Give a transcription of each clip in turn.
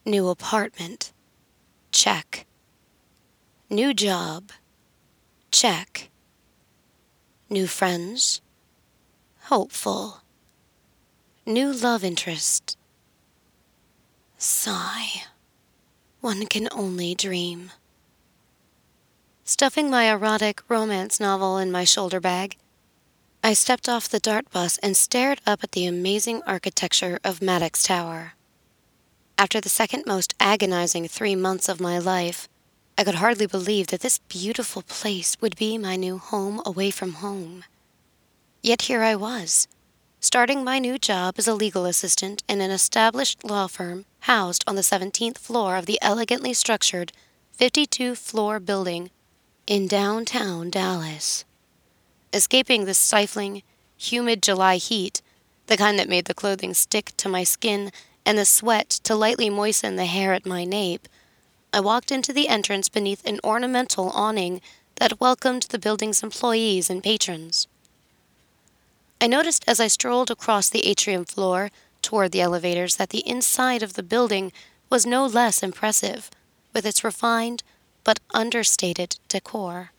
New apartment. Check. New job. Check. New friends. Hopeful. New love interest. Sigh. One can only dream. Stuffing my erotic romance novel in my shoulder bag, I stepped off the DART bus and stared up at the amazing architecture of Maddox Tower. After the second most agonizing 3 months of my life, I could hardly believe that this beautiful place would be my new home away from home. Yet here I was, starting my new job as a legal assistant in an established law firm housed on the 17th floor of the elegantly structured 52-floor building in downtown Dallas. Escaping the stifling, humid July heat, the kind that made the clothing stick to my skin and the sweat to lightly moisten the hair at my nape, I walked into the entrance beneath an ornamental awning that welcomed the building's employees and patrons. I noticed as I strolled across the atrium floor toward the elevators that the inside of the building was no less impressive, with its refined but understated decor.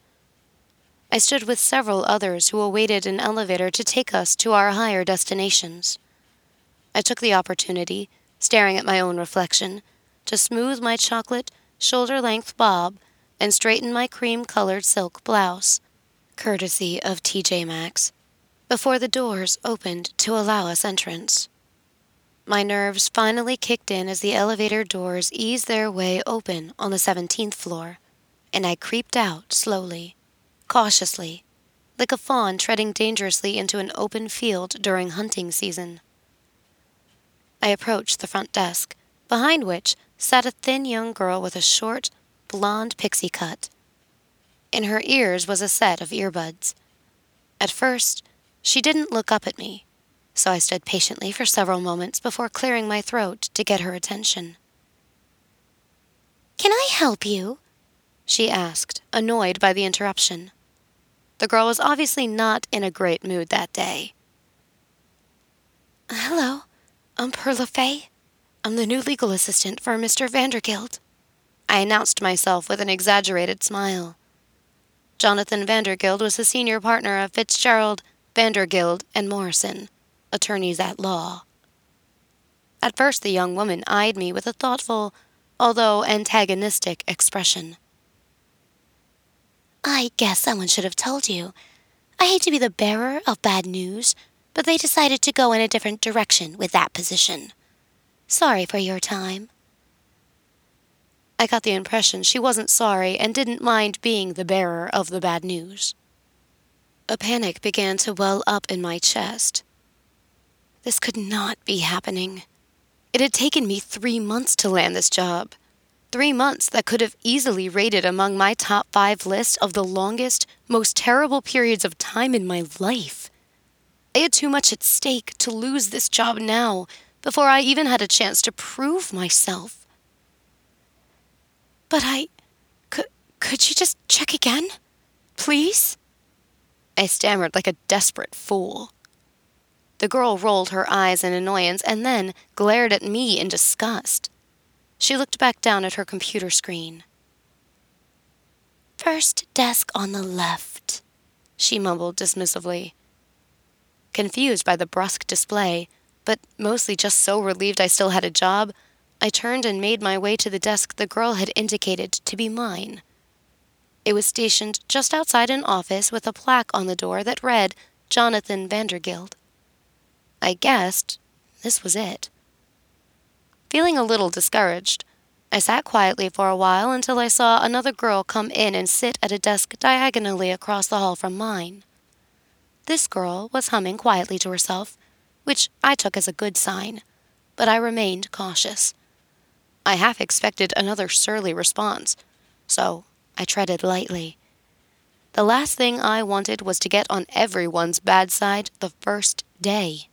I stood with several others who awaited an elevator to take us to our higher destinations. I took the opportunity, staring at my own reflection, to smooth my chocolate, shoulder-length bob and straighten my cream-colored silk blouse, courtesy of TJ Maxx, before the doors opened to allow us entrance. My nerves finally kicked in as the elevator doors eased their way open on the 17th floor, and I creeped out slowly, cautiously, like a fawn treading dangerously into an open field during hunting season. I approached the front desk, behind which sat a thin young girl with a short, blonde pixie cut. In her ears was a set of earbuds. At first, she didn't look up at me, so I stood patiently for several moments before clearing my throat to get her attention. "Can I help you?" she asked, annoyed by the interruption. The girl was obviously not in a great mood that day. "Hello, I'm Perla Faye. I'm the new legal assistant for Mr. Vandergilt," I announced myself with an exaggerated smile. Jonathan Vandergilt was the senior partner of Fitzgerald, Vandergilt, and Morrison, attorneys at law. At first the young woman eyed me with a thoughtful, although antagonistic, expression. "I guess someone should have told you. I hate to be the bearer of bad news, but they decided to go in a different direction with that position. Sorry for your time." I got the impression she wasn't sorry and didn't mind being the bearer of the bad news. A panic began to well up in my chest. This could not be happening. It had taken me 3 months to land this job. 3 months that could have easily rated among my top 5 list of the longest, most terrible periods of time in my life. I had too much at stake to lose this job now, before I even had a chance to prove myself. "But could you just check again? Please?" I stammered like a desperate fool. The girl rolled her eyes in annoyance and then glared at me in disgust. She looked back down at her computer screen. "First desk on the left," she mumbled dismissively. Confused by the brusque display, but mostly just so relieved I still had a job, I turned and made my way to the desk the girl had indicated to be mine. It was stationed just outside an office with a plaque on the door that read Jonathan Vandergilt. I guessed this was it. Feeling a little discouraged, I sat quietly for a while until I saw another girl come in and sit at a desk diagonally across the hall from mine. This girl was humming quietly to herself, which I took as a good sign, but I remained cautious. I half expected another surly response, so I treaded lightly. The last thing I wanted was to get on everyone's bad side the first day.